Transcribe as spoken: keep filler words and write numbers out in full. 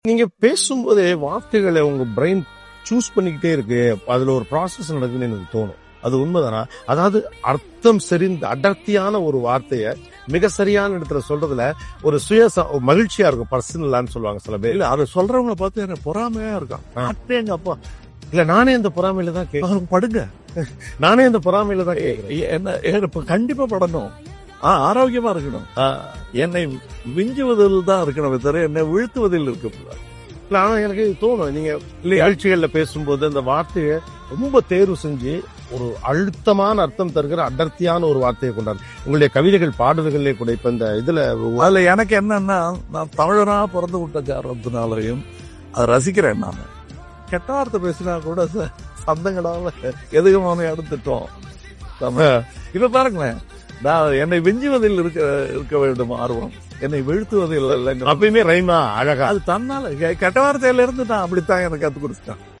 நீங்க பேசும்போதே வார்த்தைகளை உங்க பிரெயின் சூஸ் பண்ணிக்கிட்டே இருக்கு. அதுல ஒரு ப்ராசஸ் நடக்குதுன்னு எனக்கு தோணும். அது உண்மைதானா? அதாவது அர்த்தம் செறிந்த அடர்த்தியான ஒரு வார்த்தைய மிக சரியான இடத்துல சொல்றதுல ஒரு சுய மகிழ்ச்சியா இருக்கும். பர்சனலான்னு சொல்லுவாங்க சில பேர். இல்ல அதை சொல்றவங்க பார்த்து எனக்கு பொறாமையா இருக்கான். எங்க அப்பா இல்ல நானே இந்த பொறாமையில தான் கேட்க படுங்க. நானே இந்த பொறாமையில தான் கேட்கிறேன். என்ன இப்ப கண்டிப்பா படணும். ஆஹ் ஆரோக்கியமா இருக்கணும். என்னை விஞ்சுவதில் தான் இருக்கணும் தவிர என்னை வீழ்த்துவதில் இருக்க. ஆனா எனக்கு தோணும், நீங்க நிகழ்ச்சிகள்ல பேசும்போது அந்த வார்த்தையை ரொம்ப தேர்வு செஞ்சு ஒரு அழுத்தமான அர்த்தம் தருகிற அடர்த்தியான ஒரு வார்த்தையை கொண்டாரு. உங்களுடைய கவிதைகள் பாடல்களே கூட இப்ப இந்த இதுல அதுல எனக்கு என்னன்னா, நான் தமிழனா பிறந்து விட்ட காரணத்தினாலையும் அதை ரசிக்கிறேன். நான் கெட்ட வார்த்தை பேசினா கூட சந்தங்களால எதுவும் எடுத்துட்டோம். இப்ப பாருங்களேன், நான் என்னை விஞ்சுவதில் இருக்க இருக்க வேண்டும் ஆர்வம், என்னை வீழ்த்துவதில் இல்லைங்க. அப்பயுமே ரைமா அழகா அது தன்னால கெட்ட வார்த்தையில இருந்து நான் அப்படித்தான் எனக்கு கத்து கொடுத்துட்டேன்.